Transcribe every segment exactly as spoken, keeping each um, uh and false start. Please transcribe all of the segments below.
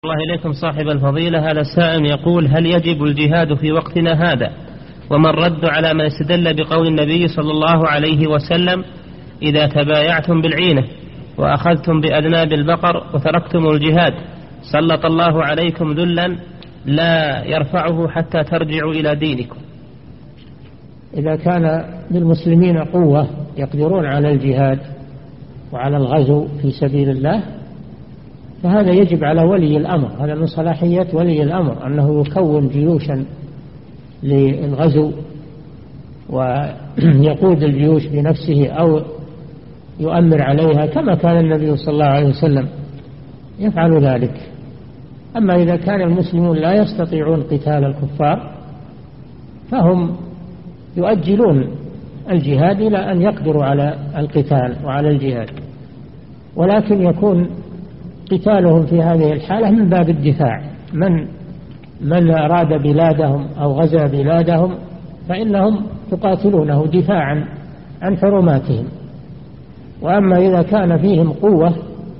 الله إليكم صاحب الفضيلة. هذا السائل يقول: هل يجب الجهاد في وقتنا هذا؟ وما الرد على من استدل بقول النبي صلى الله عليه وسلم: إذا تبايعتم بالعينة وأخذتم بأذناب البقر وتركتم الجهاد سلط الله عليكم ذلا لا يرفعه حتى ترجعوا إلى دينكم. إذا كان للمسلمين قوة يقدرون على الجهاد وعلى الغزو في سبيل الله فهذا يجب على ولي الأمر، هذا من صلاحية ولي الأمر أنه يكون جيوشا للغزو ويقود الجيوش بنفسه أو يؤمر عليها كما كان النبي صلى الله عليه وسلم يفعل ذلك. أما إذا كان المسلمون لا يستطيعون قتال الكفار فهم يؤجلون الجهاد إلى أن يقدروا على القتال وعلى الجهاد، ولكن يكون قتالهم في هذه الحالة من باب الدفاع. من من أراد بلادهم أو غزا بلادهم فإنهم يقاتلونه دفاعا عن حرماتهم. وأما إذا كان فيهم قوة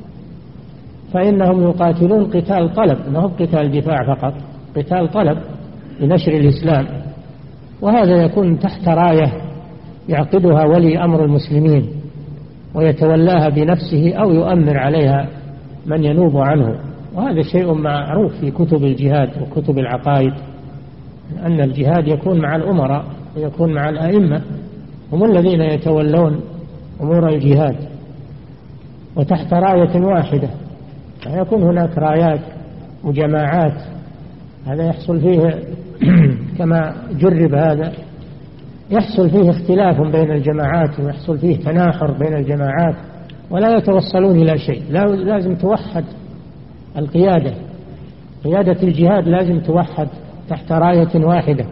فإنهم يقاتلون قتال طلب، ما هو قتال دفاع فقط، قتال طلب لنشر الإسلام، وهذا يكون تحت راية يعقدها ولي أمر المسلمين ويتولاها بنفسه أو يؤمر عليها من ينوب عنه. وهذا شيء معروف في كتب الجهاد وكتب العقائد أن الجهاد يكون مع الأمراء ويكون مع الأئمة، هم الذين يتولون أمور الجهاد وتحت راية واحدة. يكون هناك رايات وجماعات، هذا يحصل فيه كما جرب هذا يحصل فيه اختلاف بين الجماعات ويحصل فيه تناحر بين الجماعات ولا يتوصلون إلى شيء. لازم توحد القيادة، قيادة الجهاد لازم توحد تحت راية واحدة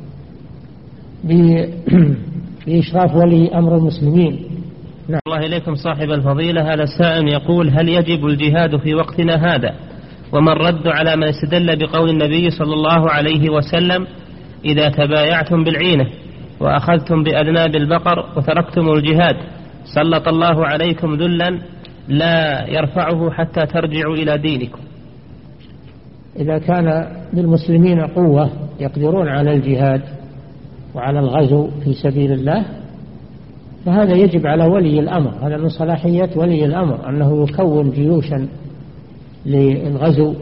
بإشراف ولي أمر المسلمين. نعم. الله إليكم صاحب الفضيلة. هذا السائل يقول: هل يجب الجهاد في وقتنا هذا؟ وما الرد على من استدل بقول النبي صلى الله عليه وسلم: إذا تبايعتم بالعينة وأخذتم بأذناب البقر وتركتم الجهاد سلط الله عليكم ذلا لا يرفعه حتى ترجعوا إلى دينكم. إذا كان للمسلمين قوة يقدرون على الجهاد وعلى الغزو في سبيل الله فهذا يجب على ولي الأمر، هذا من صلاحية ولي الأمر أنه يكون جيوشا للغزو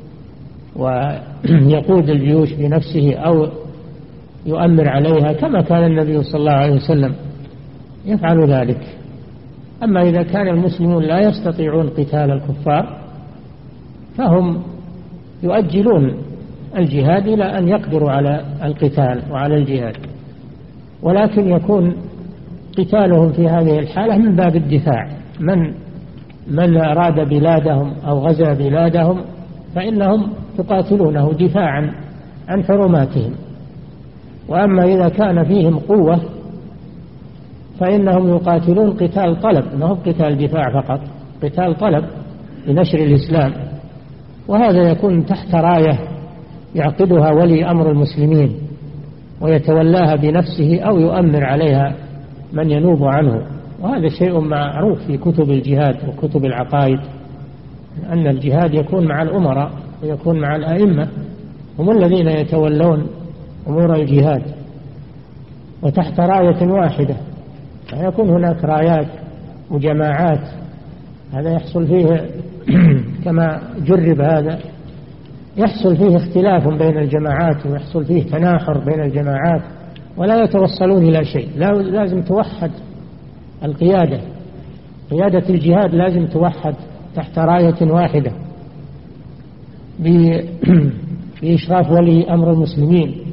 ويقود الجيوش بنفسه أو يؤمر عليها كما كان النبي صلى الله عليه وسلم يفعل ذلك. أما إذا كان المسلمون لا يستطيعون قتال الكفار فهم يؤجلون الجهاد إلى أن يقدروا على القتال وعلى الجهاد، ولكن يكون قتالهم في هذه الحالة من باب الدفاع. من من أراد بلادهم أو غزا بلادهم فإنهم يقاتلونه دفاعا عن حرماتهم. وأما إذا كان فيهم قوة فإنهم يقاتلون قتال طلب، ما هو قتال دفاع فقط، قتال طلب لنشر الإسلام، وهذا يكون تحت راية يعقدها ولي أمر المسلمين ويتولاها بنفسه أو يؤمر عليها من ينوب عنه. وهذا شيء معروف في كتب الجهاد وكتب العقائد أن الجهاد يكون مع الأمراء ويكون مع الأئمة، هم الذين يتولون أمور الجهاد وتحت راية واحدة. يكون هناك رايات وجماعات، هذا يحصل فيه كما جرب هذا يحصل فيه اختلاف بين الجماعات ويحصل فيه تناحر بين الجماعات ولا يتوصلون إلى شيء. لازم توحد القيادة، قيادة الجهاد لازم توحد تحت راية واحدة بإشراف ولي أمر المسلمين.